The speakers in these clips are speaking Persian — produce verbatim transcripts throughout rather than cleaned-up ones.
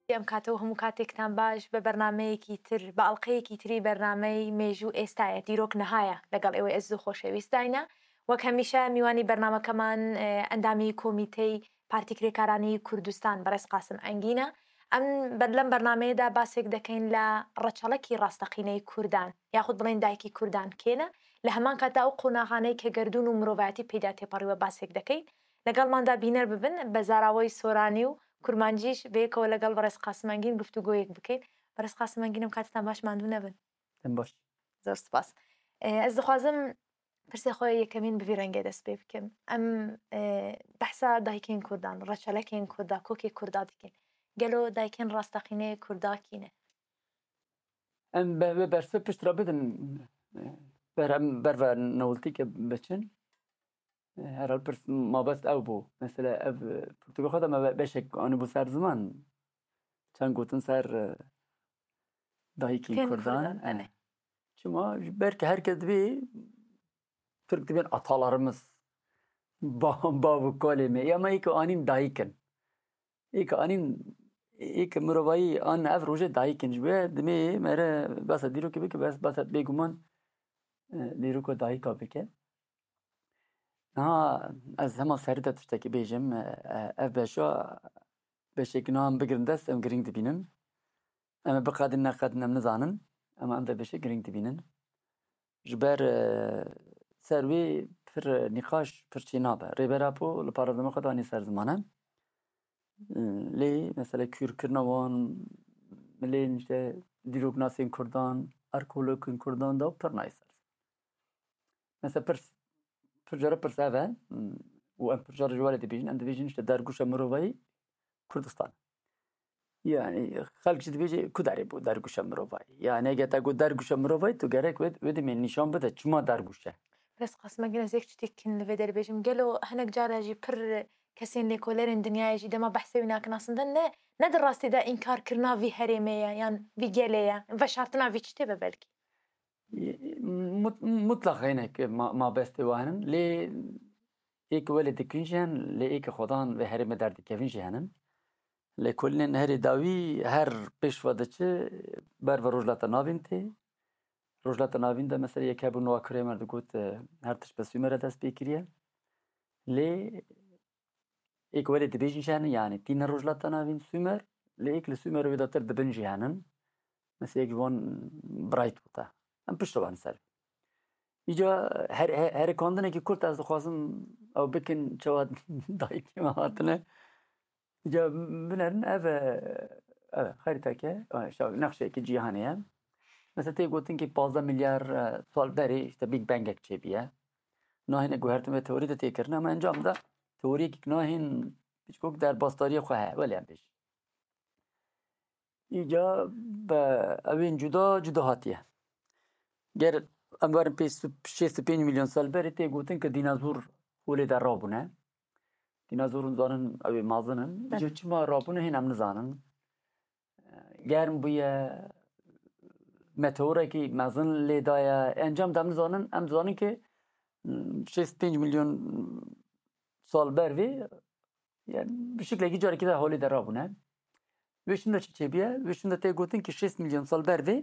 ام کاتو همو کاتێکتان باش بە بەرنمەیەکی تر بە ئەڵلقەیەکی تری بەرنمەی مێژوو ئێستاە دیرۆک نەهایە لەگەڵ ئێوە ئێز خۆشەویستداینە وەک هەمیشە میوانی بەرنمەکەمان ئەندامی کۆمیتەی پارتی کرێکارانی کوردستان بەڕێز قاسم ئەنگینە. ئەم بەرلەم بەرنمەیەدا باسێک دەکەین لە ڕەچەڵەکی ڕاستەقینەی کوردان یاخود بڵێن دایکی کوردان کێنە لە هەمان کاتا ئەو قۆناغانەی کە گردون و مرۆڤایەتی پێدا تێپەڕیوە باسێک دەکەین لەگەڵماندا بینەر ببن بە زاراوەی سۆرانی و کورمانجیش بەیەکەوە لەگەڵ بەڕێز قاسم ئەنگین گفتوگۆیەک بکەین. بەڕێز قاسم ئەنگینم کاتتان باش ماندوو نەبن. باش. زۆر سپاس. ئەس دەخوازم پرسێ خۆی یەکەمین بڤی ڕەنگە دەست پێ بکەم ئەم بەحسا دایکین کوردان ڕەچەلەکین کووردا کۆکێک کووردا دکەین گەلۆ دایکین ڕاستەقینەیە کووردا کینە ئەم بەرسە پشترا بدن بەرە نەوڵتیکە بچن هەرال پرس مابەست ئەو بوو مەسەلە ئەv پرتوگە خۆدا بەشێک ئەوە بوو سەر زمان چەند گوتن سەر دایکی کوردان ئەنێ چما بەرکە هەرکە دبێ Türk dibên atalarımız bav kolê ya me êkî anîn dayîkin êkî anîn êkî mirovayî an ev rojê dayîkin ji wê dimê mere besa dîrokê bike besa bêguman dîroko dayîka bike. Niha ez hema serî te tiştekî bêjim ev beşa beşekî niha bigirin dest em giring dibînin em ê biqedin neqedin em nizanin em em vê beşê giring dibînin ji ber servê pir nîqaş pir çê nabe rêbera po li parêzema xwe danî ser ziman e lê mesela kûrkirina wan milên işte dîroknasiyên Kurdan arkeologên Kurdan da pir nayê ser mesela pir pir jara pirs ev e û em pir jara ji warê dibêjin em dibêjin işte dergûşa mirovayî Kurdistan yani xelk jî dibêje ku derê bû dergûşa mirovayî yani eger te got dergûşa mirovayî tu gerek wê dimê nîşan bide çima dergûş e. Res qasma genezek tiştekîn li vê derbêjim gelo hinek cara jî pir kesên lêkolêrên dinyayê jî dema behsê wî nakin aslında ne ne di rastî de înkarkirina vî herêmê ye yan vî gelê ye veşartina vî tiştê be belkî mutlaq hinek mabestê wan hinin lê êkî welê dikin jî henin lê êkî xwedan vê herêmê derdikevin jî henin lêkolînên herê dawî her pêşva diçe ber ve rojlata navîn tê rojlata navîn de mesela yek hebû Nuha Kurêmer digot her tişt bi Sûmerê dest pê kiriye lê êkî welê dibêjin jî henin yani tîne rojlata navîn Sûmer lê êkî li Sûmerê wê de tir dibin jî henin mesela yek ji wan birayt bû te em pişta wan ser îca herêkandinekî Kurd ez dixwazim ew bikin çawa dayîkê me hatine îca binerin ev ev xerîteke nexşeyekî cîhanê ye mesela tê gotin ki panzdeh milyar sal berê işte Big Bangek çêbiye nahêne guhertin ve teorî de tê kirin ama encam da teorîyekî nahên piçkok derbastariyê xwe heye welê em bêjin îca bi evên cuda cuda hatiye ger em werin şêst û pênc milyon sal berê tê gotin ki dînazor holê de rabûne dînazorun zanin ew ê mazinin îca çima rabûne hên em nizanin germ bûye meteorekî mezin lê daye encam de em nizanin em dizanin ki şêst pênc milyon sal ber vê yani bi şeklekî carekî de holê de rabûne wê şin de çi çêbiye wê şin de tê gotin ki şêst milyon sal ber vê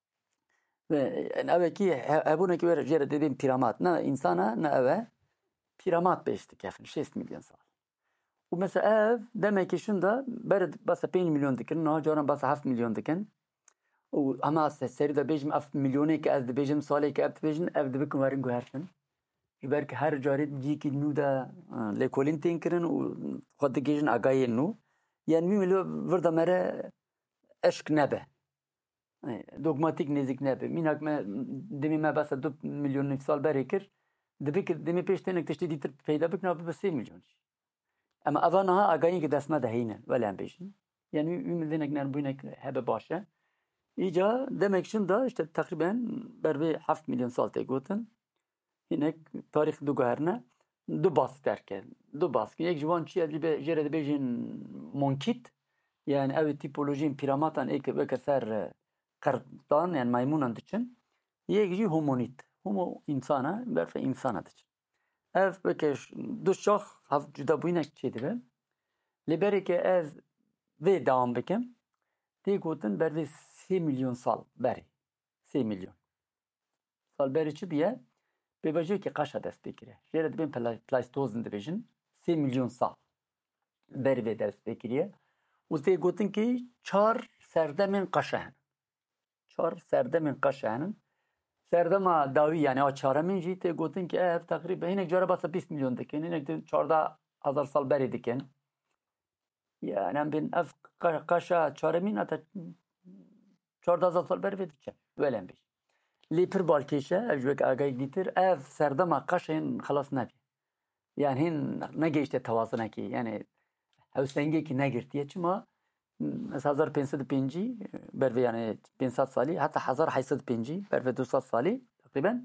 evekî hebûnekî wê jê re dibên pîramat ne însan e ne ew e pîramat pêş dikevin şêst milyon sal û mesela ev demekî şin de ber besa pênc milyon dikin niha caran besa heft milyon dikin û hema serî de bêjim ev milyonekî ez dibêjim salekî ev dibêjin ev dibikin werin guhertin ji ber ki her carê cîkî nû de lêkolîn tên kirin û xwe digêjin agahiyên nû yani wî milyo vir de mere eşk nebe dogmatîk nêzik nebe mînak me demê me besa du milyonê sal berê kir dibe ki demê pêş tênek tiştî dîtir peyda bikin a bibe sê milyon jî ama eva niha agahiyên ki dest me de heyne welê em bêjin yani wî milênek nerbûyînek hebe baş e îca demek şin da işte teqrîben ber vê heft milyon sal tê gotin hinek tarîx diguherine du bask derke du bask yek ji wan çi ye jê re dibêjin monkît yani ew tîpolojiyên pîramatan êkî veke ser qerdan yani maymunan diçin yek jî homonît homo însan e berfe însana diçin ev veke du şax hev cudabûyînek çê dibe lê berê ez vê dewam bikim تي گوتن بروی سه میلیون سال بری سه میلیون سال بری چی بیه بباجه که قشا دست بگیره جره دبین پلایستوزن دبیجن سه میلیون سال بری دست بگیره و تی گوتن که چهار سردمین قشا هن چهار سردمین قشا هن سردم داوی یعنی آ چهارمین جی تی گوتن که اف تقریبا اینک جاره باسه بیست میلیون دکن اینک چهارده هزار سال بری دکن yani em bin ev qaşa çaremin ata çarda zal ber vedike velem bi li pir balkeşe ev jwek agay gitir ev serdama qaşın xalas nabi yani hin ne geçti tavazına ki yani ev senge ki ne girtiye çima hezar pensed pinci ber ve yani pensat sali hatta hezar haysed pinci ber ve dosat sali takriben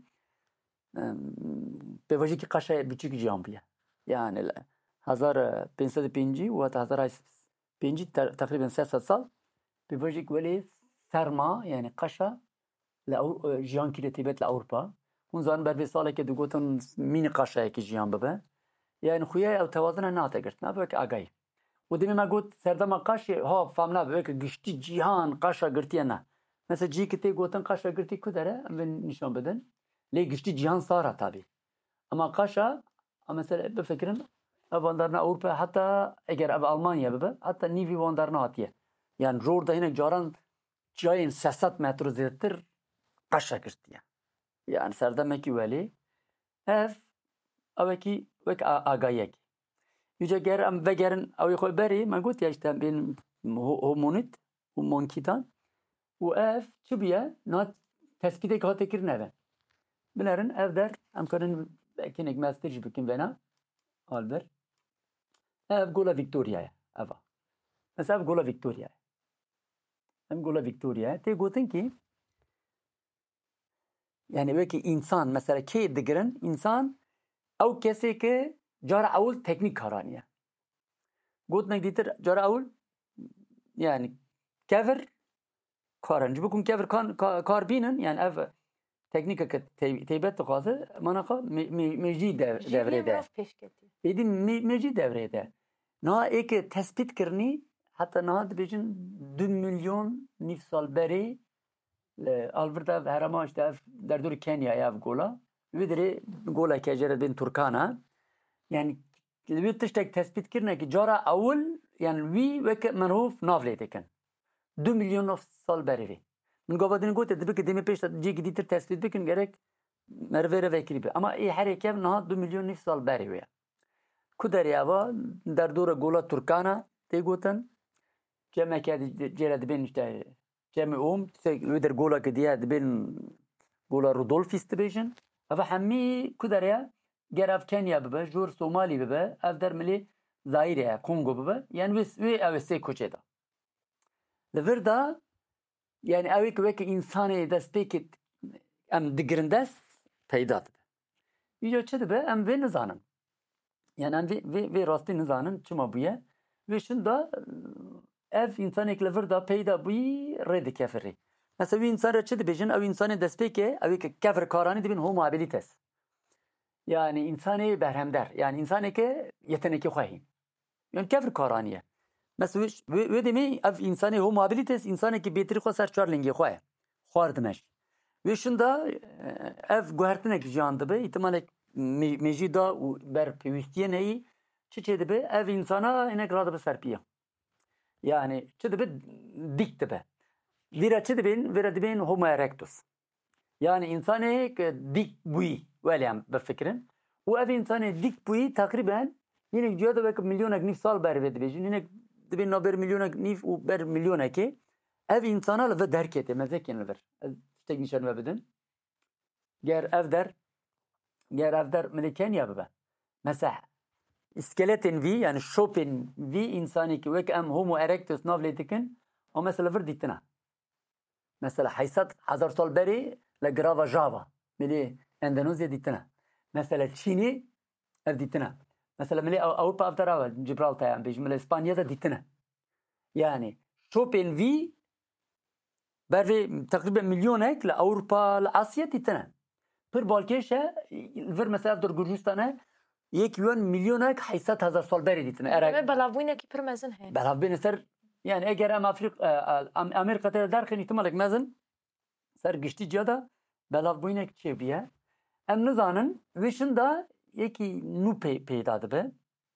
bevaji ki qaşa biçik jambiye yani هزار پانصد پنجی و تا هزار پنجی تقریبا سیصد سال به وجه ولی سرما یعنی قشا لأو جیان کی تیبت لأوروپا اون زمان بر به ساله که دو گوتن مین قشا کی جیان ببه یعنی خویه او توازن ناته گرت نه بک آگاهی و دیمی ما گوت سردما قش ها فهمنا بک گشتی جهان قشا گرتی نه مثلا جی که تی گوتن قشا گرتی کدره من نشان بدن لی گشتی جهان سارا تابی اما قشا مثلا بفکرن واندرنا اروپا حتی اگر اب آلمانیا ببه حتی نیوی واندرنا هاتیه yani ror da yine caran cayın sesat metro ziyettir qaşa kirtiye yani serdemeki veli ev aveki vek agayek yüce ger am ve gerin avi koy beri ma gut ya işte ben homonit homonkidan u ev çıbiye not tespite kate kirneve bilerin ev der am kadın kinek master bikin bena alber ev gola Victoria'ya eva mesela ev gola Victoria'ya em gola Victoria'ya te gotin ki yani belki insan mesela ki digirin insan او کسی که جار اول تکنیک کارانیه گوت نگدیتر جار اول yani کفر کارن جبکن کفر کار بینن yani ev teknik که تیبت تقاضه مناقه مجی دوره ده ایدی مجی دوره ده نه ایک تثبیت کرنی حتی نه دبیجن دو میلیون نیف سال بری البرتا و هرماش در دور کنیا اف گولا ویدری گولا که جرد بین ترکانا yani bir tiştek tespit kirne ki cara اول yani وی وک منوف نافلی دکن دو میلیون سال بری من قبادین گوته دبی که دیمی پیش جی گدیتر تثبیت بکن gerek مرور وکری به اما ای هر یکم نه دو میلیون نیف سال بری ویا کدریاوا در دور گولا ترکانا تی گوتن جمع کردی جرد بین işte جمع اوم ویدر گولا که دیه دبین گولا رودولفیست بیشن اما همی کدریا گرف کنیا ببه جور سومالی ببه اف در ملی زایره کنگو ببه yani وی وی اوسته کوچه دا لوردا yani اوی که وکی انسانی دست بیکت ام دگرندست پیدا ده اینجا چه ده به ام وی نزانن yani ام وی وی, وی راستی نزانن چما بویه ویشون دا ev insanı ki lوردا پیدا بوی رد کفری مثلا وی انسان را چه ده بیشن او انسانی دست بیکه اوی که کفر کارانی دبین هومو ابیلیتس yani insanı berhemder yani insanı ki yeteneki خواهی yani kefir karaniye mesela ve demi ev insanı homo habilites insanı ki betri خو سر چار لنگی خواه خواردمش ve şunda ev guhertine ki jandı be ihtimalle mecida ber pevüstiye neyi çiçeği be ev insana inek radı be serpiye yani çiçeği be dikti be vira çiçeği ben vira ben homo erectus yani insanı dik buy veliyam بفكرن و أبي إنسان ديك بوي تقريبا يعني جوده بك مليونك نيف سال بر بده بيجي يعني دبي نبر مليونك نيف وبر مليونك أبي إنسان له في دركته مزكين البر تجنيشان ما بدن جار أفدر جار أفدر ملكان يا بابا مسح إسكالتين في يعني شوبين في إنساني كويك أم هومو إريكتوس نافليتكن أو مثلا فرديتنا مثلا حيصد هزار سال بري لجرافا جافا ملي اندونيسيا ديتنا مثلا تشيني اف ديتنا مثلا ملي اوروبا افتر اول جبرالتار يعني بيجمل اسبانيا ديتنا يعني شوبين في بري تقريبا مليونك لاوروبا لاسيا ديتنا بير بالكيشه الفر مثلا در گرجستان یک یون مليونك حيصد هزار سال بري ديتنا ارا بلاوينك بير مزن هي بلاوين سر yani eğer em Afrika Amerika'da derken ihtimalek mezin sergişti cihada belav buynek çi biye em nizanin vişinda yeki nu peyda dibe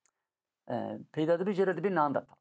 peyda dibe jere dibe neandertal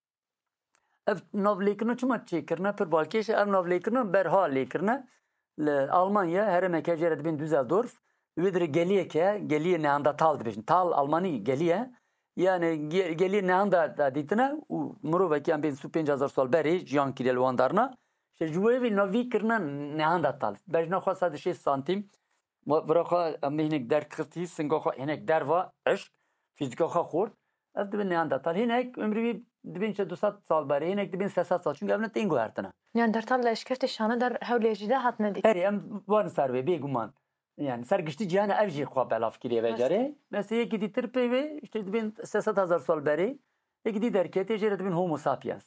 ev navlêkirina çima çêkirine pir balkêş ev navlêkirina berha lêkirine li Almanya herêmeke jê re dibin Düsseldorf wê dirê geliyeke geliyê neandertal dibêjin tal Almanî geliye yani geliyê neandertal dîtine û mirovekî em bên sû pênc hezar sal berê jiyan kiriye li wan darina ji wê vê navî kirine neandertal bejna xwe sed û şêst santîm vira xwe em hinek derxistî singa xwe hinek derva eşk fîzika xwe xort ev dibin neandertal hinek ömrî wî dibin çe du sed sal berê hinek dibin sed sed sal çünkü ev ne tên guhertine Neandertal leşkertê şana der hewlê jî de hatine dît. Herî em warin ser wê bêguman yani sergiştî cihana ev jî xwe belav kiriye vecerê mesela yekî dîtir pê wê işte dibin sed sed hezar sal berê yekî dî derketê jê re dibin homo sapiens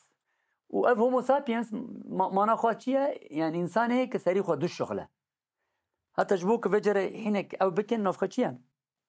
û ev homo sapiens mana xwe çi ye yani însanê ki serî xwe du şixile heta ji bo ku vecerê hinek ew bikin nav xwe çi ye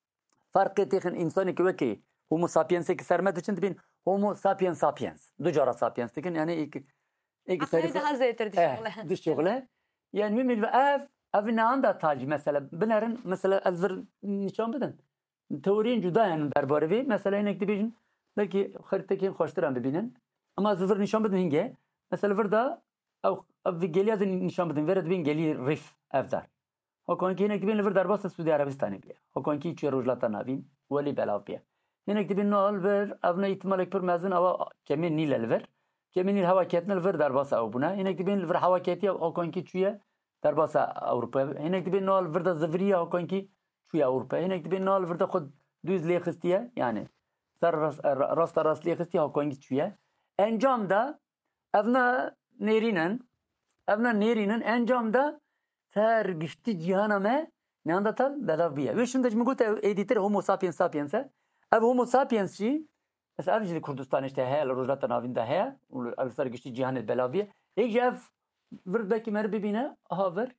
farqê têxin însanekî wekî homo sapiensekî serme diçin dibin homo sapiens sapiens du cara sapiens dikin yani êkî êkî serî daha zêtir dişoğle. dişoğle yani min ev ev neandertal jî mesela binerin mesela ez vir nîşan bidin teoriyên cuda hene derbarê vê mesela hinek dibêjin belkî xeritekên xweştir em bibînin ama ez vir nîşan bidin hînge mesela vir da ew ev geliya zê nîşan bidin vere dibên geliyê rîf ev dar Hokankî hinek dibên li vir derbasa Sûdî Erebistanê biye Hokankî çûye rojhilata navîn welî belav biye hinek dibên nal vir ev ne îhtimalek pir mezin ewa kemên nîl e li vir kemên nîl hewa ketine li vir derbasa ew bûne hinek dibên li vir hewa ketiya Hokankî çûye derbasa Ewropayê hinek dibên nal vir de ziviriya Hokankî çûye Ewropayê hinek dibên nal vir de xwe dûz lê xistiye yani ser rasta rast lê xistiye Hokankî çûye encam da ev ne nêrînin ev ne nêrînin encam da sergiştî cîhana me neandertal belav biye wê şimdi ji min got êdî tir homo sapiens sapiens e ev homo sapiens jî mesela ev jî li Kurdistanê işte heye li rojhilata navîn de heye û ev sergiştî cîhanê belav biye êk jî ev vir bekî me re bibîne aha vir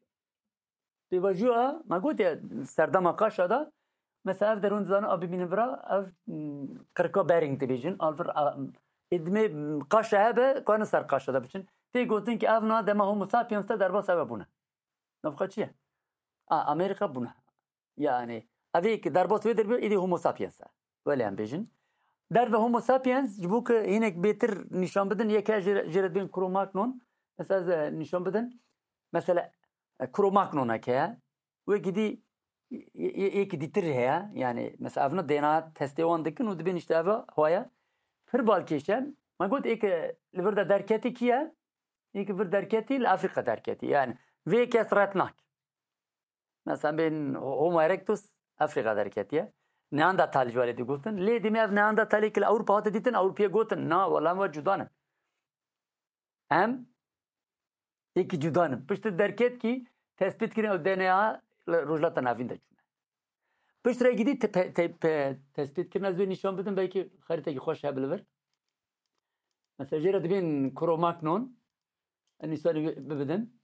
pêvajoya me gotiye serdema qaşa da mesela ev derûn dizane a bibînin vira ev qirka berîng dibêjin al vir êdimê qaşa hebe karin ser qaşa de biçin tê gotin ki ev na dema homo sapiens de derbas ew bûne navxwe çi ye Amerika bûne yani evê ki derbas wê derbe êdî homo sapiens e welê em bêjin derve homo sapiens ji bo ku hinek bêtir nîşan bidin yeke jê re dibên Cro-Magnon mesela ez nîşan bidin mesela Cro-Magnoneke ye wekî dî yekî dîtir heye yani mesela ev ne D N A testê wan dikin û dibin işte ev heye pir balkêş e me got êkî li vir de derketî kî ye êkî vir derketî li Afrika derketî yani vê kes retnak mesela bên Homo erectus Afrika derketiye Neandertal ji welê digotin lê dîmê ev Neandertalê ki li Ewropa hate dîtin Ewropiyê gotin na wala em we cuda ne em êkî cuda ne piştî derketkî tespît kirin ew D N A li rojhilata navîn de çûne piştî re gidî tespît kirin ez wê nîşan bidin belkî xeritekî xweş hebe li vir mesela jê re dibên Cro-Magnon nîşanî bibidin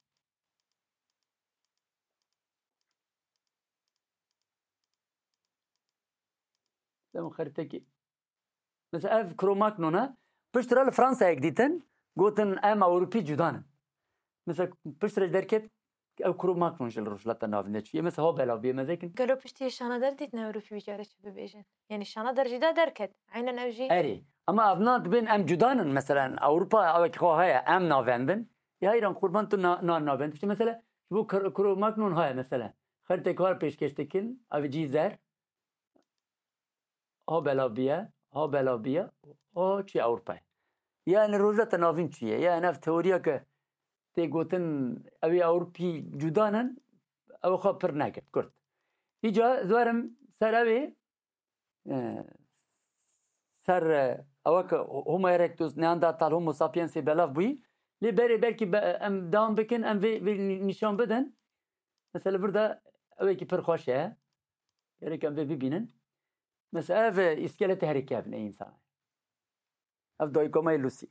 Dem xeritekî mesela ev Cro-Magnona piştî re li Fransayê dîtin gotin em Ewropî cuda ne mesela piştî re derket ew Cro-Magnon ji li rojhilata navîn de çûye mesela ha belav biye mezêkin Gelo piştî şana der dît ne Ewropî biçare çi bibêjin yani şana der jî de derket aynen ew jî erî ama ev na dibên em cuda ne mesela Ewropa evekî xwe heye em navendin ya îran qurban tu na navend işte mesela ji bo Cro-Magnon heye mesela xeritekî war pêşkêş dikin ev cî zer ha belav biye ha belav biye ha çi Ewropayê yani rojhilata navîn çûye yani ev teoriya ke tê gotin ew ê Ewropî cuda ne ew xwe pir neket Kurd îca ez werim ser evê ser ewek Homo erectus Neandertal Homo sapiensê belav bûyî lê berê belkî em dewam bikin em vê nîşan bidin mesela vir de ewekî pir xweş e gerek em vê bibînin mesela ev îskeletê herî kevn ê însanê ev dayîkamayê Lucy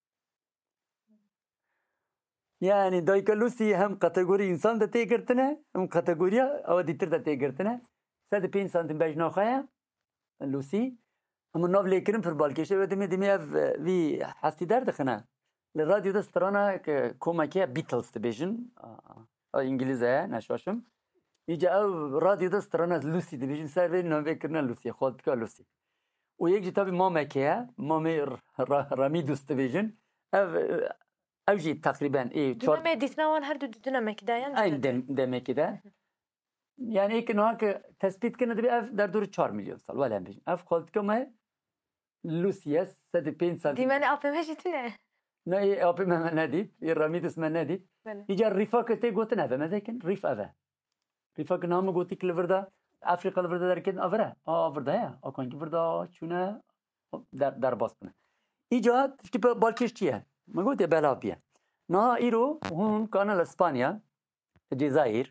yani dayîka Lucy hem kategorî însan de tê girtine hem kategoriya ew dîtir de tê girtine sed û pênc santîm bejna xwe ye Lucy ama nav lêkirin pir balkêş e wê dimê dimê ev vî hestî derdixine لرادیو ده سترانا کمکیه بیتلز دبیجن انگلیزه نشاشم ایجا او رادیو ده سترانا لوسی دبیجن سر به نامه کرنا لوسی خود که لوسی و یک جی تابی مامکیه مامی رامی دوست دبیجن او او جی تقریبا ای دونمه دیتنا وان هر دو دونمه که دایم این دم دمه که ده yani ilk ne ki tespit kine de bir ev der duru çar milyon sal valla hem bejim ev خالد که ما لوسیه صد و پنج سال دیمانی آپمه جتونه نه ای آپی من ندید ای رامیت اسم ندید ایجا ریفا که تی گوته نه بمه دیکن ریف اوه ریفا که نام گوتی که لوردا افریقا لوردا درکن آوره آورده یا آکان که وردا چونه در در باز کنه ایجا تشکی بالکش چیه ما گوتی بلا بیه نه ایرو هون کانال اسپانیا الجزائر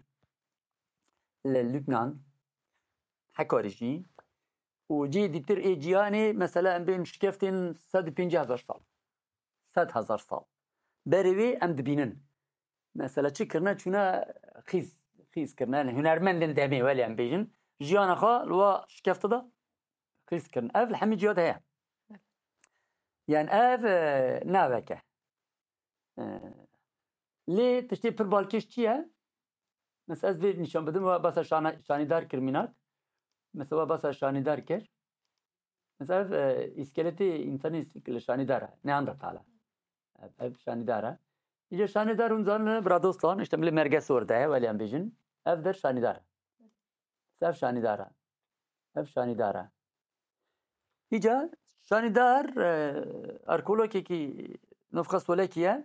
لبنان حكارجي وجي ديتر ايجياني مثلا بين شكفتين صد وبنجاه هزار سال صد هزار سال بريوي ام دبينن مثلا چي كرنا چونا خيز خيز كرنا هنرمندن دمي ولي ام بيجن جيانا خا لو شكفت ده خيز كرنا اف الحمي جياد هي يعني اف نابكه لي تشتي پر بالكش چيه مثلا از bir nişan بدم و بس شان شانیدار کرمینات مثلا بس شانیدار کر مثلا iskeleti insanı iskeleti şanidara ne anlatala ev şanidara İşte şanidar unzan Bradoslan işte mili merkez orada ya veliam bejin ev der şanidara ev şanidara ev şanidara İşte şanidar arkeoloji ki nufkas solekiye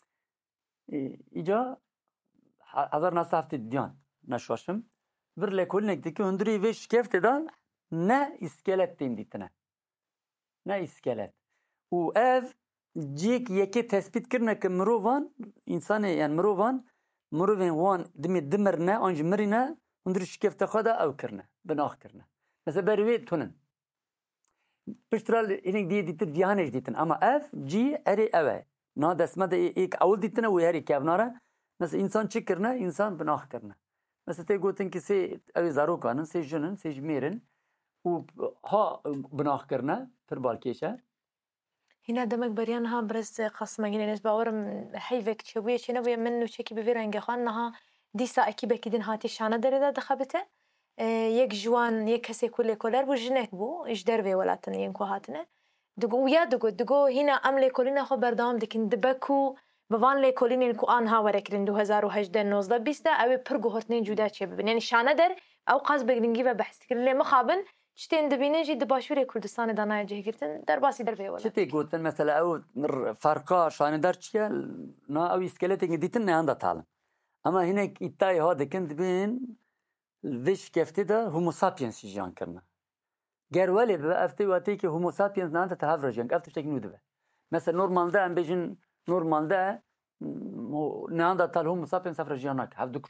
İşte هزار نصفت دیان نشواشم ور لکول نکتی که هندری وش کفت دان نه اسکلت تیم دیتنه نه اسکلت و اف جیک یکی تثبیت کرنه که مروان انسان یعنی مروان مروان وان دمی دمر نه آنج مرینه هندری شکفت خدا او کرنه بناخ کرنه مثلا بروی تونن پشترال اینک دی دیتر جهانش دیتن اما اف جی اری اوه نه دسمه ده ایک اول دیتنه و هری کفناره مثلا انسان چی کرنه انسان بناخ کرنه مثلا تی گوتن که سی اوی زاروکانن سی جنن سی جمیرن و ها بناخ کرنه پر بالکیشه هنا دمك بريان ها برز خاص ما جينا نسبة ورم حيفك شوية شنو ويا منو شكي بفيرنج خانها ديسا أكيد بكيدن هاتي شانة دردا دخبته يك جوان يك كسي كل كولر وجنت بو إيش دربي ولا تني ينكو هاتنا دقو ويا دقو دقو هنا أملي كلنا خو بردام دكين دبكو بوان لي كولين كو آن ها وركرين دو هزار وهجدة نوزده بيستا أوي برغو هرتنين جودا چه ببين يعني شانه در أو قاز بگرنگی و بحث کردن لی مخابن چتين دبینه جی دباشوری کردستان دانای جه گرتن در باسی در بیولا چتی گوتن مثلا او فرقا شانه در چیه نا او اسکلتی دیتن نه انده تالن اما هناك ادعای ها دکن دبین وش کفتی ده هومو ساپینس جان کرنه گر ولی به افتی واتی که هومو ساپینس نه انده تهاور جنگ افتش تک نوده به مثلا نورمال ده ام بیجن normalde Neandertal Homo sapiens afrajianak havduk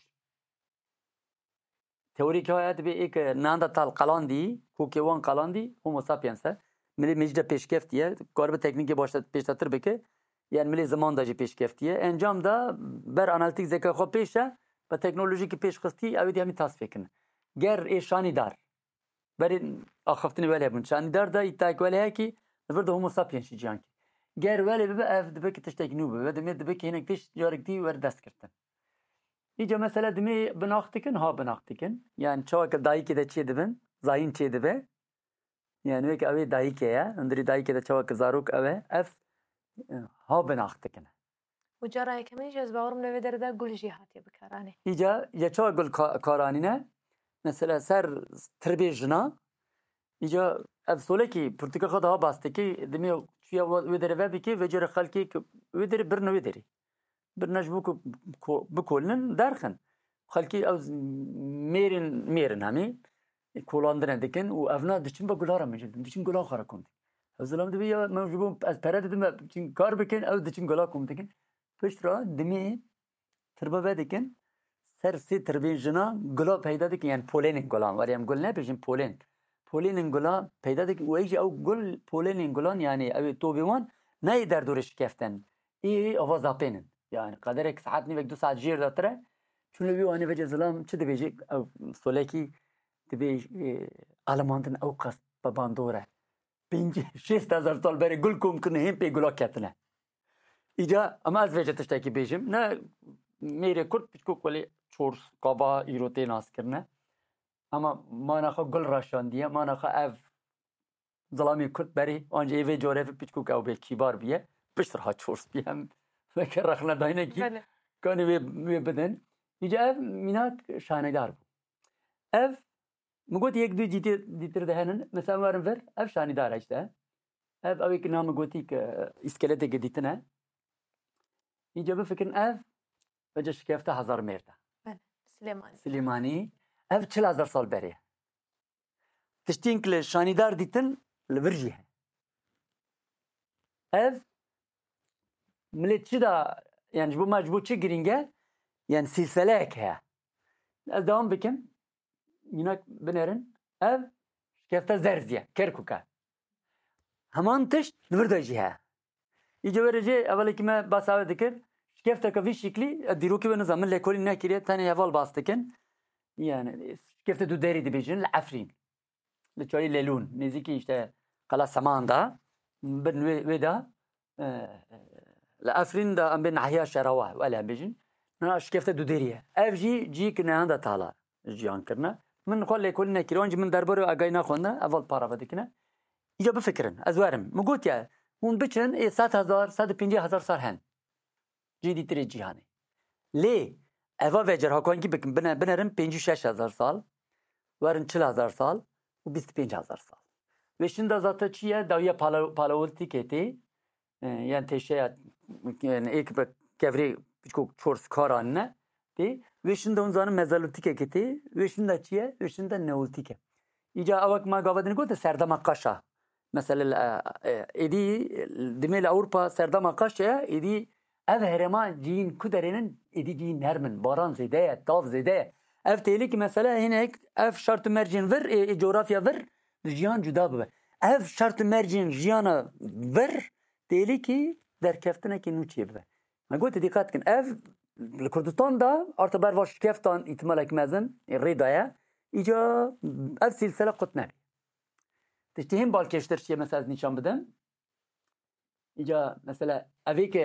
teorik hayat bir ek Neandertal qalandi kokewan qalandi Homo sapiens mili mecde peşkeftiye garbe tekniki başlat peştatır beke yani mili zamanda ji peşkeftiye encam da ber analitik zeka xo peşe ve teknolojik peşxisti avdi hemi tasfikin ger eşanidar berin axaftini vele bun şanidar da itak vele ki verda Homo sapiens jianki گر ولی به اف دبی که تشتک نو به دمی دبی که هنگ تش جارگی ور دست کردن. ایجا مثلا دمی بناخت کن ها بناخت کن یعنی چه که دایی که چه دبن زاین چه دبه یعنی وی که اوی دایی که یا اندری دایی که چه که زاروک اوه اف ها بناخت کنه. و جرای کمی جز باورم نوی درده گل جهاتی بکارانی. ایجا یا چه گل کارانی نه مثلا سر تربیت جنا ایجا اف سوله کی پرتکا خدا ها باسته کی دمی یا ودره و بکی وجر خالکی ودره برن ودری برناش بکو بکولن درخن خالکی از میرن میرن همی کولاندن دکن و افنا دچین با گلارا میجن دچین گلا خارا کند از لام دبی یا موجبم از پرده دم دچین کار بکن او دچین گلا کند دکن پشترا دمی تربه بدکن سر سی تربین جنا گلا پیدا دکن یعنی پولین گلان واریم گل نه بیشین پولین پولین گلان پیدا دک و ایج او گل پولین گلان یعنی او توبیوان نه در دورش کفتن ای آواز آپینن یعنی قدر یک ساعت نیو یک دو ساعت جیر داتره چون بیوانی وجه زلام چه دبیجی او سولکی دبیج آلماندن او قص بباندوره پنج شش هزار سال بری گل کم کنه هم پی گلا کتنه اینجا اما از وجه تشتکی بیشم نه میره کرد پیشکو کلی چورس قابا ایروتی ناس کرنه اما ما نخوا گل راشاندیه ما نخوا اف ظلامی کرد بری آنجا ایوه جوره پیشکو که او به کیبار بیه پشترها چورس بیم فکر رخنه داینه کی کانی وی بدن اینجا اف میناک شانیدار بود اف مگوت یک دو جیتی دیتر دهنن مثلا وارم فر اف شانیدار اشته اف اوی که نام گوتی که اسکلته که دیتنه اینجا بفکرن اف وجه شکفته هزار مرده سلیمانی سلیمانی اف چل هزار سال بریه تشتین که شانیدار دیتن لورجیه اف ملت چی دا yani bu mecbur çi giringe yani silsile ke az devam bikim yine binerin ev şkefte zerziye kerkuka heman tiş nvirda jiha iyice verici evvel kime basavet dikir şkefte ka vi şekli diroki ve nizamın lekoli ne kiriye tane evvel bastıkin yani şkefte du deri dibijin l'afrin l'çoyi lelun neziki işte kala samanda bin veda الافرین دا ام بین نحیا شراوه ولی بیشین نه شکفته دو دیریه اف جی جی کنه هنده تالا جیان کرنه من خاله کل نکیرانج من درباره اگای نخونده اول پارا بده کنه اینجا بفکرن از وارم مگوت یا اون بچن ای صد هزار صد پنجاه هزار سال هن جدی تری جهانی لی اوا وجر ها کنی بکن بنا بنرم پنجاه شش هزار سال وارن چهل هزار سال و بیست پنج هزار سال و شنده ذات چیه داویا پالا پالاولتی کتی yani teşeğe yani ilk bir kevri çok çors karanne de ve şimdi onların mezarlık eketi ve şimdi çiye ve şimdi neoltik. İca avak ma gavadın gote serdama kaşa mesela edi demel Avrupa serdama kaşa edi ev herema cin kuderenin edi cin nermin baran zede tav zede ev telik mesela hinek ev şart mercin ver e, coğrafya ver jiyan juda be ev şart mercin jiyana ver دیلی کی در کفتنه کی نوچیه به من گفت دقت کن اف کردستان دا ارتبار واش کفتان احتمال که مزن ریدایه ایجا اف سلسله قط نبی تشتیم بالکشتر چیه مثلا نشان بدم ایجا مثلا اوی که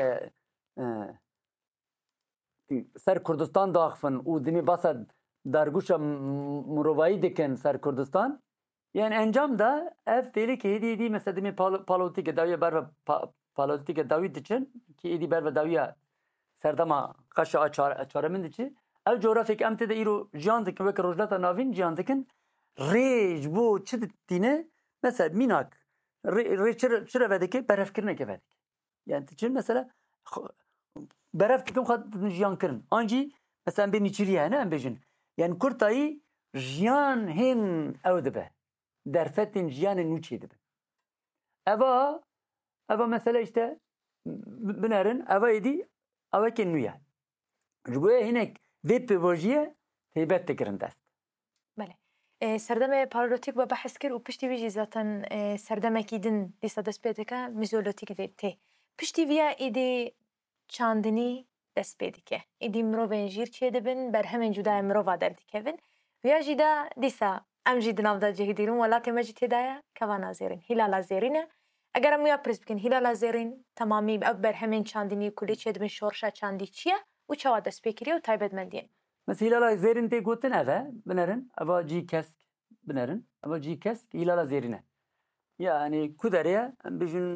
سر کردستان داخفن و دمی باسد درگوش مروایی دکن سر کردستان yani encam da ev deli ki hedi hedi mesela demi politik daviye berve politik davi için ki hedi berve daviye serdama kaşa açar açarımın için ev coğrafik emte de iro jiyandık ve rojlata navin jiyandıkın rej bu çıdtine mesela minak re çır çır vedeki berefkirne ke vedik yani için mesela berefkirim xad jiyan kırın anji mesela ben içiriye ne embejin yani kurtayı jiyan hin evde be درفتن جیان نوچی دبن. اوا اوا مثلا işte بنارن اوا ایدی اوا کنویا. جبوه هناك ذات بوجيه هيبات تكرن دست. بله. سردمه پارالوتیک و بحث کرد و پشتی ویجی زاتن سردمه کیدن دیسا دست پیدا که میزولوتیک دیبته. پشتی ویا ایدی چاندنی دست پیدا که. ایدی مرو ونجیر چه دبن بر همین جدا مرو وادر دیکن. ویا جدا دیسا ام جد نافذ جهديرون ولكن ما جت هدايا كمان زيرين هلال زيرينه اگر ميا بريس بكن هلال زيرين تمامي ابر همين چاندني كلي چد من شورشا چاندي چيا و چوا دس بكري و تايبد مندين بس هلال زيرين تي گوتن اوا بنرن اوا جي كسك بنرن اوا جي كسك هلال زيرينه يعني كودريا بجن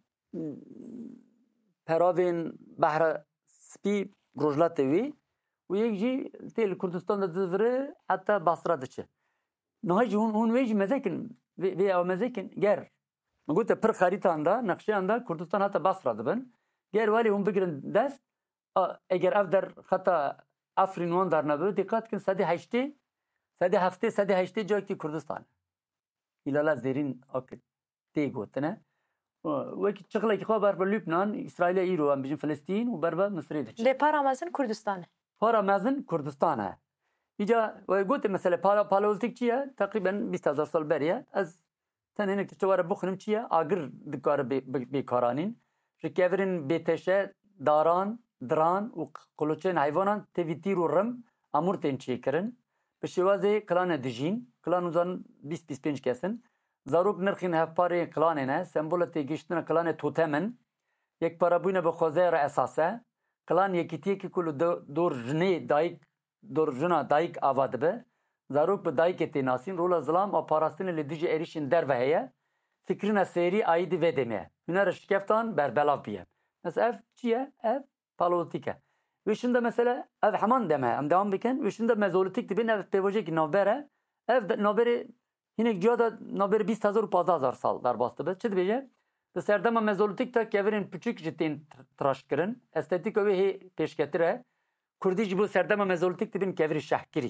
پراوين بحر سبي روجلاتوي و يك جي تيل كردستان دزفره حتى بصره دچه نهاجي هون هون ويجي مزاكن في او مزاكن جار ما قلت بر خريطه عنده نقشه عنده كردستان حتى بصره دبن جار والي هم بقرن دست اگر افدر خطا افرين وان در نبو دقت كن سدي هشتي سدي هفته سدي هشتي جاكي كردستان هلالا زيرين اكد تي قوتنا وكي شغله كي خبر بلبنان اسرائيل ايرو ام بيجن فلسطين وبربا مصر دش لي بارا مازن كردستان بارا مازن كردستان ایجا و گوت مثلا پالا پالوتیک چیه تقریبا بیست هزار سال بریه از تن هنگ تشوار بخونم چیه آگر دکار بیکارانین شکیورن بیتشه داران دران و قلوچین حیوانان تویتیر و رم امور تن چی کرن به شوازه کلان دجین کلان وزن بیست بیست پنج کسن زاروک نرخین هفپاری کلان نه سمبول تیگشتن کلان توتمن یک parabûne bi xwezaya re esas e. Kilan yekîtiyekî ku li dor jinê dayîk dor jina dayîk ava dibe. Zarok bi dayîkê tê nasîn. Rola zilam a parastinê li dijî êrişên derve heye. Fikrina serî ayî di vê demê ye. Hûnera şikeftan berbelav biye. Mesela ev çi ye? Ev paleolîtik e. Wê şunda mesela ev heman deme. Em devam bikin. Wê şunda mezolîtik dibin ev pêvojekî navber e. Ev navberê hinek ciya da navberê bîst hezar û panzdeh hezar sal derbas dibe. Çi dibêje? Di serdema mezolîtik de kevirên piçûk ji tên tıraşkirin. Estetîk wê hê pêşketir e. Kurdî ji bo serdema mezolîtik dibin kevirê şehkirî.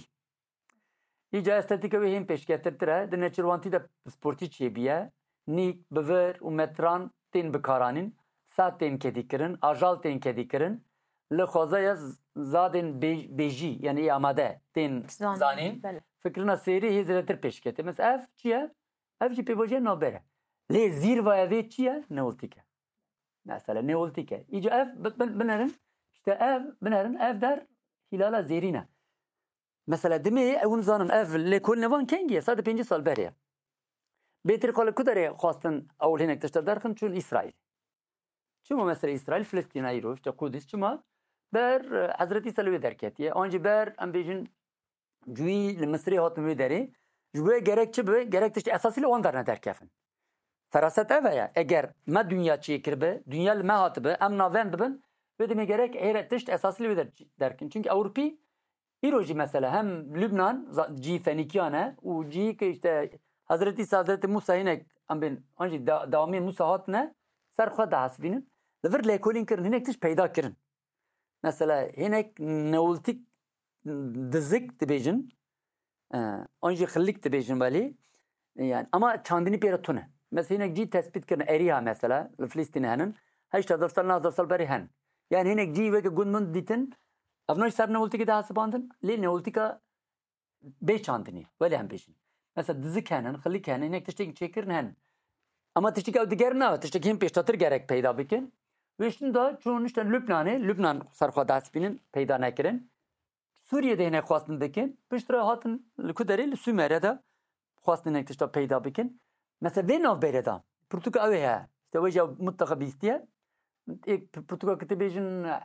Îca estetîk wê hên pêşketirtir e. Di nêçîrwantî de sportî çêbiye. Nîk, bivir û metran tên bikaranîn. Sat tên kedîkirin. Ajal tên kedîkirin. Li xwezaya zadên bêjî yani amade tên zanîn. Fikrina serî hê zêdetir pêşketir. Mesela ev çi ye? Ev jî pêvajoya navber e. Lê zîrva evê çi ye? Neolîtik e. Mesela neolîtik e. Îca ev binerin. İşte ev binerin. Ev der hilala zêrîn e. Mesela demê ew zanin ev lêkolînevan kengî ye? Sed û pêncî sal berê ye. Bêtir xwe li ku derê xwastin ewl hinek tişta derxin çûn İsraîl. Çima mesela İsraîl Filistîna îro işte Kudüs çima ber Hezretî İsa li wê derketiye. An jî ber em bêjin cûî li Misrê hatin wê derê. Ji bo gerek çi bibe? Gerek tiştî esasî li wan derne derkefin. Feraset ev heye. Eger me dünya çêkiribe, dünya li me hatibe, em navên bibin, wê demê gerek hêre tişt esasî li wê derkin. Çünkü Ewropî îro jî mesela hem Lübnan cî Fenikyan e û cî ki işte Hazreti İsa Hazreti Musa hinek em bên an jî dawamên Musa hatine ser xwe dihesibînin. Li vir lêkolîn kirin hinek tişt peyda kirin. Mesela hinek neolîtik dizik dibêjin. An jî xillik dibêjin belê. Yani ama çandinî pêre tune. Mesela hinek cî tespît kirin Eriha mesela li Filistînê henin. Heşt hezar sal neh hezar sal berê hen. Yani hinek cî weke gund min dîtin ev ne ser neolîtikê de hesibandin. Lê neolîtika bê çandinî. Welê em bêjin. Mesela dizik henin, xillik henin, hinek tiştekî çêkirin hen. Ama tiştekî ew diger ne? Tiştekî hin pêştatir gerek peyda bikin. Ve şimdi da çûn işte Lübnanê, Lübnan serxwe dihesibînin peyda nekirin. Sûriye'de hinek xwastin dikin. Piştre hatin li ku derê li Sûmerê de xwastin hinek tişta peyda bikin. Mesela vê navberê de Pirtûka ew ê heye. İşte wê jî mutlaka bîstiye. Pirtûka kitê bêjin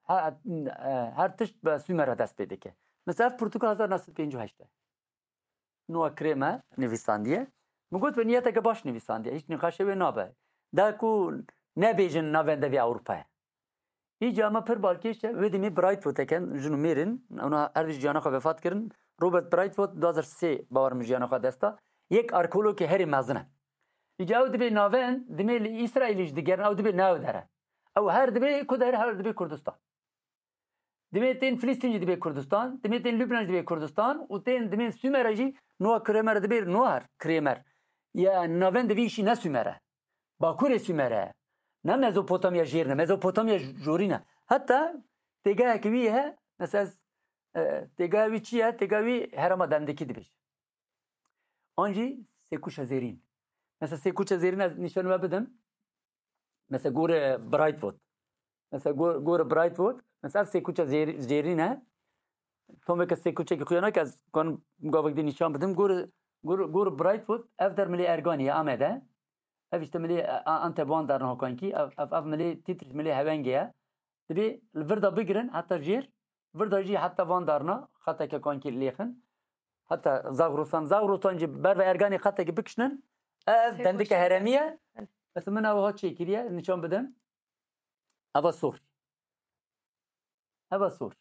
her tişt bi Sûmerê dest pê dike. Mesela ev Pirtûka hezar neh sed pêncî û heşt e. Nuha kirême nivîsandiye. Min got ve niyeteke baş nivîsandiye. Hiç nîqaşê wê nabe. Da ku nebêjin navên de vê Ewropayê. Îca me pir balkêş e. Wê demê Brightwood eken jin û mêrin. Ona her wî jiyana xwe vefat kirin. Robert Brightwood du hezar sê bawer min jiyana xwe desta. Yek arkeologê herî mezin e. Îca ew dibe navên demê li İsraîlê jî digerin ew dibe naw dere. Ew her dibe ku der her dibe Kurdistan. Demê tên Filistîn jî dibe Kurdistan. Demê tên Lübnan jî dibe Kurdistan. û tên demê Sûmerê jî Nuha Kirêmer dibe Nuhar Kirêmer. Ya navên divî jî ne Sûmerê. Bakurê Sûmerê. Ne Mezopotamya jêr ne. Mezopotamya jorî ne. Hatta têgehekî wî he mesela têgeha wî çi ye? Têgeha wî herema dendekî dibêje. An jî sêkûşa zêrîn. Mesela sêkûşa zêrîn nîşan we bidim. Mesela gorê Brightwood. Mesela gorê Brightwood. Mesela sêkûşa zêrîn e. Tomeke sêkûçekî xuya nake ez kan gavek dî nîşan bidim. Gorê gorê Brightwood ev der milê Erganî Amedê. Ev işte milê Antebwan derin hokankî. Ev ev milê tîtr milê hevengê ye. Dibê li vir da bigirin heta jêr. Vir da jî heta van darina xeteke kankî lêxin. Heta Zagrostan Zagrostan jî ber ve Erganî xetekî bikişinin. Ev dendike heremî ye. Mesela min ew hat çêkiriye nîşan bidim. Eva Sor. Eva Sor.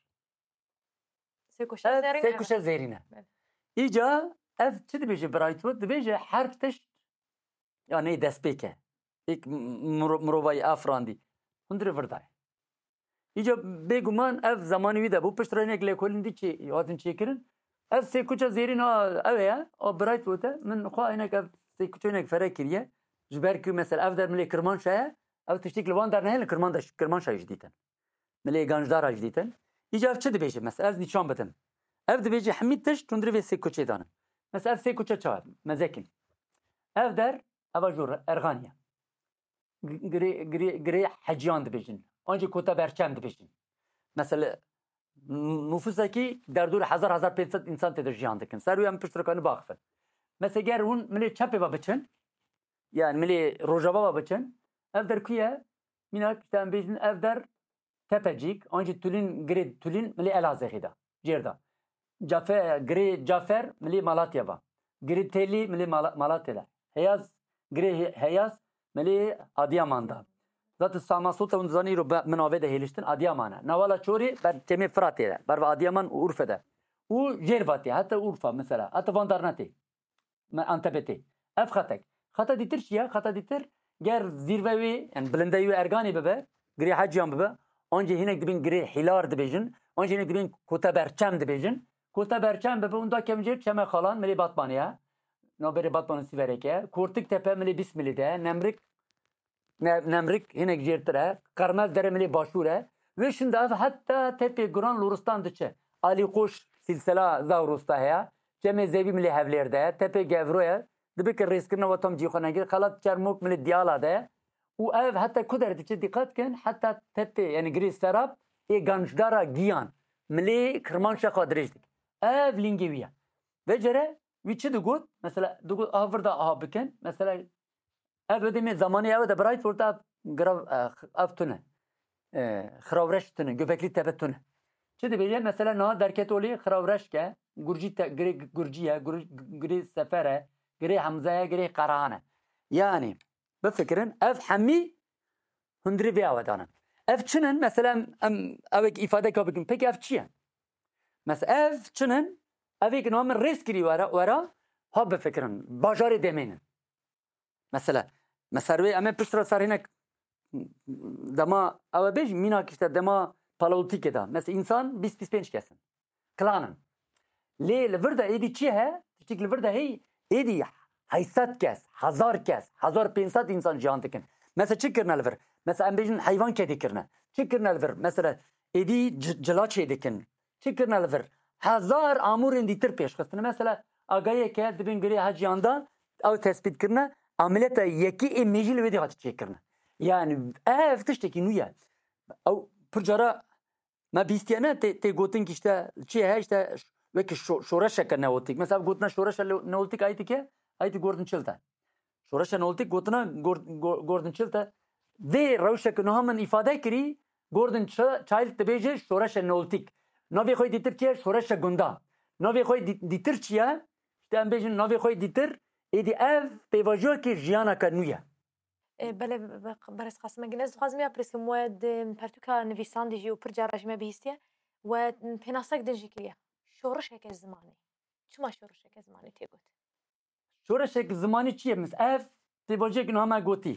Sêkûşa zêrîn e. Îca ev çi dibêje Brightwood? Dibêje her tişt yani destpêk e. Ek mirovayê afirandî. Hûn dirê vir daye. Îca bêguman ev zamanî wî de bû piştre hinek lêkolîn dî hatin çêkirin. Ev sêkûça zêrîn a ew ye a Brightwood e. Min xwe hinek ev sêkûça hinek fere kiriye. Ji ber ku mesela ev der milê Kirmanşa ye. Ev tiştîk li wan der nehêlin Kirmanşa jî dîtin. Milê Ganjdara jî dîtin. Îca ev çi dibêje mesela ez nîşan bidim. Ev dibêje hemî tişt hûn dirê vê sêkûçê danin. Mesela ev sêkûça çawa mezekin. Ev der eva jor Erganiye. Girê heciyan dibêjin. An jî kota berçem dibêjin. Mesela nüfusekî derdûr hezar hezar pênc sed însan tê de jiyan dikin. Ser wî em piştrekanî baxifin. Mesela ger hûn milê çepê ve biçin. Yani milê rojava ve biçin. Ev der ku ye Minak işte em bejin ev der tepecik. Anci tülin gri tülin mili Elazığ'da. Cerda. Cafer gri Cafer mili Malatya'da. Gri Teli mili Malatya'da. Heyaz gri Heyaz mili Adıyaman'da. Zaten Sama Sultan und Zaniro menave de heliştin Adıyaman'a. Navala çori ber temi Fırat'da. Ber Adıyaman Urfa'da. U Cervat'ta hatta Urfa mesela. Hatta Vandarnati. Antep'te. Ev khatek. Khata ditir şiya, khata ditir ger zirvevi yani bilindeyi ergani bebe, gri hacyan bebe. Anca hinek dibin gri hilar dibejin. Anca hinek dibin kota berçem dibejin. Kota berçem bebe unda kemcir çeme kalan meli batmaniya. Noberi batmanı sivereke. Kurtik tepe meli bismilide. Nemrik Nemrik hinek jirtire. Karmaz dere meli başure. Ve şimdi ev hatta tepe Gran Luristan dıçı. Ali Koş silsila Zavrusta haya. Ceme zevi mili hevlerde. Tepe Gevroya. Dibik riskine ve tam cihana kalat çarmuk mili diyala de. U ev hatta kuder diçi dikkat kin hatta tepe yani gri serap e ganjdara giyan mili kırmanşa kadrejdik. Ev lingeviya. Ve cere viçi dugut mesela dugut avırda aha bikin mesela ev ödemi zamanı ev de bright orta grav ev tüne. Xravreş tüne göbekli tepe tüne. Çi diye mesela na derket oli xravreş ke gurji gri gurjiye gri sefere gri hamzaya gri karahane. Yani bu fikrin ev hami hundri bir avadanın. Ev çinin mesela evek ifade kabikin. Peki ev çiye? Mesela ev çinin evek namen riskli vara vara ha bu fikrin bacarı demenin. Mesela mesela ve ama pişra sarhinek dama ev bej minak işte dama politik eda. Mesela insan bis bis penç kesin. Klanın. Le levrda edi çiye? Çik levrda hey edi haysat kes, hazar kes, hazar pensat insan cihan dikin. Mesela çıkırna lever. Mesela em bejin hayvan ke dikirne. Çıkırna lever. Mesela edi cila çe dikin. Çıkırna lever. Hazar amurin ditir peş kastına. Mesela agaya ke dibin gri haciyanda av tespit kirne ameliyata yeki e mecil ve dihat çekirne. Yani ev tişteki nuya. Av pırcara ma bistiyana te te gotin ki işte çi he işte ve ki şoraşa ka neotik. Mesela gotna şoraşa neotik ayeti ke ayeti gordon çılta. Şoraşa neotik gotna gordon çılta ve ravşa ki nohamen ifade kiri gordon child tebeje şoraşa neotik. Navi koy ditir ki şoraşa gunda. Navi koy ditir çiya işte em bejin navi koy ditir edi ev pevajo ki jiyana ka nuya. بله برس قسمه گنز خواهم یا پرسیم ود پرتوکا نویسان دیجی و پر جراج ما بیستیه و پناسک دنجی کلیه شورش هک زمانی چما شورش هک زمانی تیگوت شورش هک زمانی چیه مثل اف تیواجه کنه همه گوتی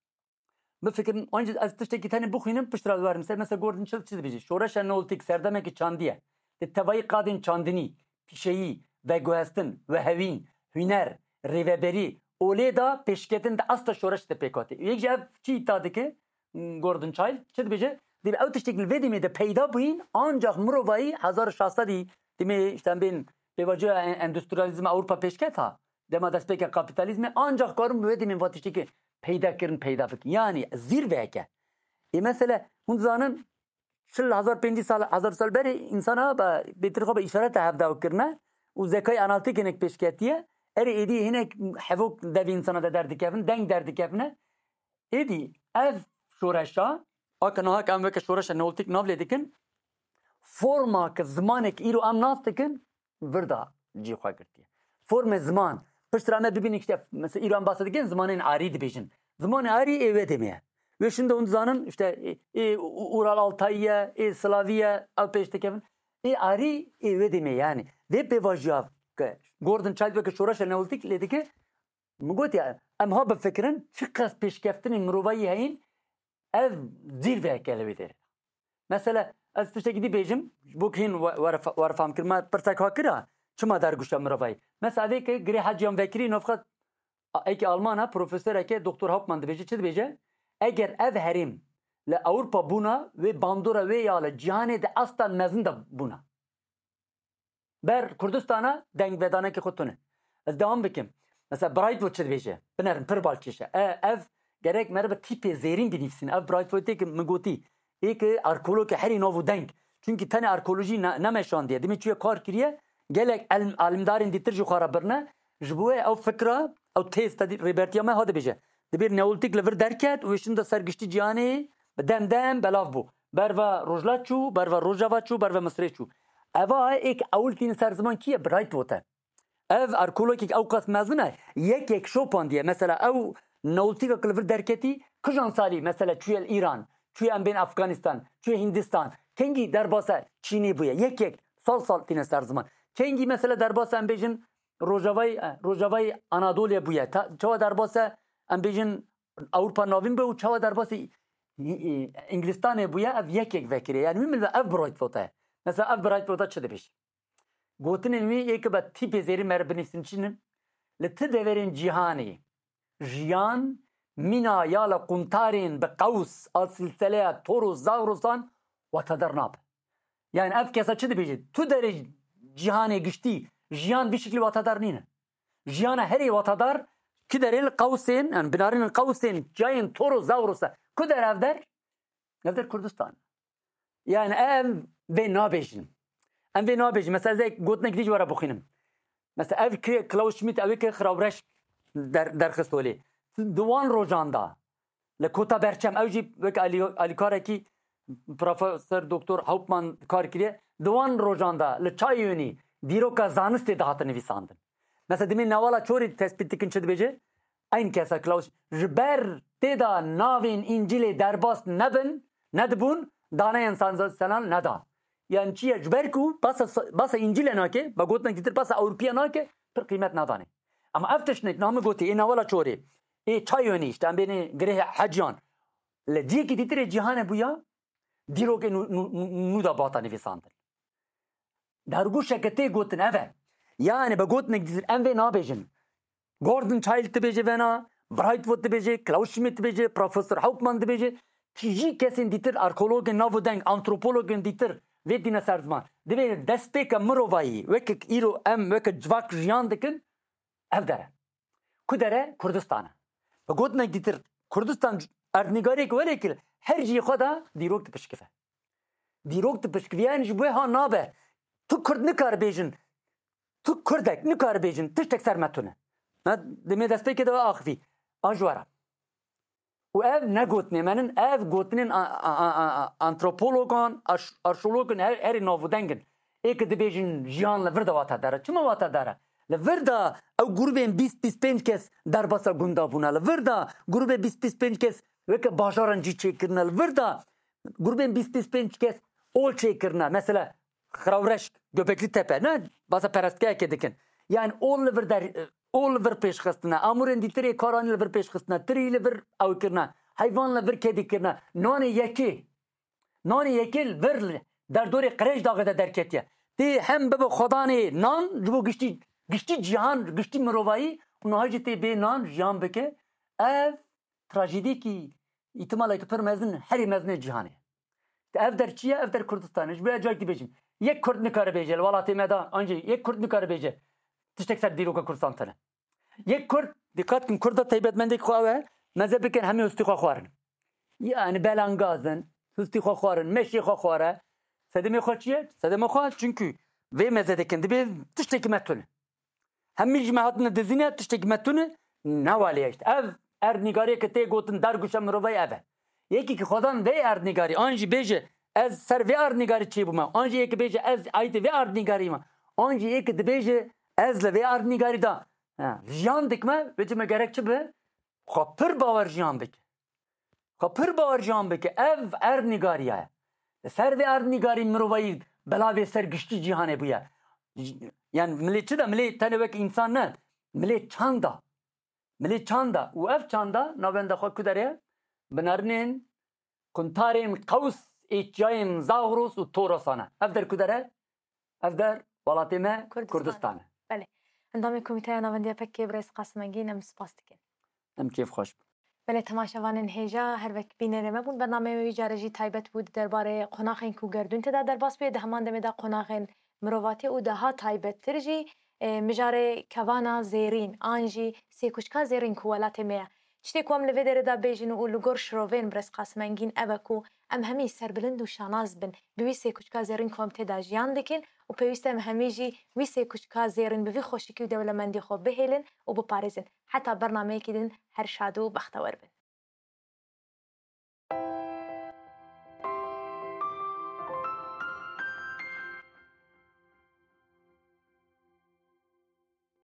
بفکرم آنجا از تشت کی تانی بخوینم پشتر از وارم مثلا گوردن چه چیز بیجی شورش نولتیک سردمه کی چاندیه تتوایی قادن چاندنی پیشهی و گوهستن و هوین هنر ریوبری اولی دا پیشکتن دا asla şoraş da pekati. یک جا چی تاده که گوردن چایل چه بیجه دیب اوتش تیگل ودیمی ده پیدا بین ancak مروایی هزار و ششصد دیمی işte ben bevaca endüstriyalizm Avrupa peşket ha dema despeke kapitalizme ancak karım vedimin vatişti ki peyda kirin peyda fikir. Yani zirveye ke. E mesela hunzanın şıl hazar pendi sal hazar sal beri insana ba betir khaba işaret havda kirne u zekay analitik enek peşketiye eri edi hinek havuk devi insana da derdi kevin denk derdi kevine edi ev şoraşa akana hak am veke şoraşa noltik navle dikin forma ke zamanek iru am nas dikin virda ji khwa girtiye forma zaman piştrame bibin işte mesela İran bahsediken zamanın ari dibejin zaman ari eve demeye ve şimdi onun zanın işte e, Ural Altayya e Slaviya al peşte kevin e ari eve demeye yani ve bevajav Gordon Child ve şoraşa ne oldu ki dedi ki mugot ya am ha befekrin çıkas peşkeftinin mruvayi hayin ev zirve kelebilir. Mesela az tuşta gidip bejim bu kin var fam kirma pertak hakira çuma derguşa mruvayi. Mesela de ki gri hacım vekri nofkat eki Almana profesör eki doktor Hauptmann beje çid beje eğer ev herim le Avrupa buna ve bandura ve ya le cihane de aslan mezun da buna. Ber Kurdistan'a denk vedana ki khutune. Az devam bikim. Mesela Brightwood çed beje. Benerim per balçişe. Ev gerek merbe tipe zerin binifsin. Ev Brightwood'e ki mgoti. Eki arkeolog heri novu denk. Çünkü tane arkeoloji nemeşan diye. Demek ki kar kiriye gelek alimdarin ditir ju kharaberna. Jbuye ev fikra ev tez tadi Robertiya me hadi beje. Debir neolitik lever derket ve şimdi sergişti cihane دم دم بلاف بو بروا روجلات چو بروا روجاوا چو بروا مصری چو اوا ایک اول تین سر زمان کیه برایت وته ev arkeolojik avkas mezune yek yek şopandiye mesela ev nautika kılıfır derketi kıjan sali mesela çüyel İran çüyel ben Afganistan çüyel Hindistan kengi derbasa Çin'i buya yek yek sal sal tine ser zaman kengi mesela derbasa embejin Rojavay Rojavay Anadolu'ya buya çava derbasa embejin Avrupa navin bu çava derbasa İngilistan'a buya ev yek yek vekire yani mümin ve ev bright vota mesela ev bright vota çı demiş گوتنین وی یک با تیپ زیری مر بنیسنچینن لته دورین جهانی جیان مینا یالا قنتارین به قوس السلسله توروس زاوروسان و تدرناب yani ev kesa çı dibeci tu deri cihane güçti jiyan bir şekilde vatadar jiyana heri vatadar ki deril kavsin yani binarin kavsin cayin toru zavrusa ku der evder evder Kurdistan yani ev ve nabejin em vê nabêjin mesela zek gotinek dî were bixwînim mesela ev ki Klaus Schmidt ew ki xrawreş derxist olê di wan rojan da li kota berçem ew jî wek alîkarekî Profesör Doktor Hauptmann kar kiriye di wan rojan da li çayînî dîroka zanistê de hatin nivîsandin mesela dimê nevala çorê tespît dikin çi dibêje eyn kesa Klaus ji ber tê da navên İncilê derbas nebin nedibûn daneyên sansasyonel nedan yani çiye jberku basa basa İncil'e nake bagotna gitir basa Avrupiya nake bir kıymet nadane ama eftişnek namı goti ina wala çori e çayoni işte am beni grehe hacyan le diye ki ditire cihane buya diroke nu da bata nefisandın dargu şekete gotin eve yani bagotna gitir em ve nabejin Gordon Child tebeje vena Brightwood tebeje Klaus Schmidt tebeje Profesör Hauptmann tebeje tiji kesin ditir arkeologin navodenk antropologin ditir ve dine ser zaman dibe destpeka mirovayî wekek îro em wekek civak jiyan dikin ev dere ku dere Kurdistan'a ve gotinek dîtir Kurdistan erdnigarek welekil her jî xwe da dîrok dipişkive dîrok dipişkiviyan ji wê ha nabe tu Kurd nikare bêjin tu Kurdek nikare bêjin tiştek ser me tune dimê destpekê de axivî an ji were û ev ne gotinê me nin ev gotinên antropologan arşeologan herî navdengin êkê dibêjin jiyan li vir de wata dere çima wata dere li vir de ew grûpên bîst bîst pênc kes derbasa gunda bûne li vir de grûpê bîst bîst pênc kes weke bajaran cî çêkirine li vir de grûpên bîst bîst pênc kes ol çêkirine mesela Xrawreş Göbekli Tepe ne basa perestgehekê dikin yani ol li vir de ol li vir pêşxistine amûrên dîtirê karanî li vir pêşxistine tirî li vir ew kirine heyvan li vir kedî kirine nanê yekê nanê yekê li vir derdorê qirêj daxê de derketiye tê hem bibe xwedanê nan ji bo giştî giştî cihan giştî mirovayî û niha jî tê bê nan jiyan bike ev trajedîkî îhtimaleke pir mezin herî mezinê cihanê ev der çi ye ev der Kurdistanê ji bo ecayek dibêjim yek Kurd nikare bêje li welatê me da ancî yek Kurd nikare bêje tiştek ser dîroka Kurdistan tune yek Kurd dikkat kin Kurda taybetmendek xwe ew e meze bikin hemê hustî xwe xwarin yani belangazin hustî xwe xwarin meşê xwe xware sedemê xwe çi ye sedemê xwe çünkü vê mezedekin dibe tiştekî me tune hemî ji me hatine dizîne tiştekî me tune nawaliye işte ev erdnigariyeke tê gotin derguşa mirovayê ev e yekî ki xwedan vê erdnigarî an jî bêje ez ser vê erdnigarî çêbûme an jî yekî bêje ez ayîtê vê erdnigarî me an jî yekî dibêje ez li vê erdnigarî da jiyan dikme vê me gerek çi be xwe pir bawer jiyan bike xwe pir bawer jiyan bike ev erdnigariya ye li ser vê erdnigarî mirovayî belavê ser giştî cihanê bûye yani milê çi da milê tenê wek însan ne milê çanda milê çanda û ev çanda navenda xwe ku dere binarinên kuntarên Qaws ê çiyayên Zagros û Torasan e ev der ku dere ev der welatê me Kurdistan e بله اندام کمیته ناوندی پک برای قاسمگی نم سپاس دکن em kêf xweş بله تماشاوانین هیجا هر وقت بینه ما بون برنامه وی جارجی تایبت بود درباره قناخین کو گردون تدا در باس به همان دم دا قناخین مرواتی او ده ها تایبت ترجی مجاره کوانا زیرین آنجی سیکوشکا زیرین کوالات میه چتی کوام لودر دا بیجن او لگور شروین برس قاسمگین اوکو ام همی سربلند و شاناز بن بوی سیکوشکا زیرین کوام تدا جیان دکن و پیوسته همیجی وی سیکوشکا زیرین بوی خوشکی و دولمندی خو بهلن و بپارزن حتی برنامه کدین هر شادو بختور بن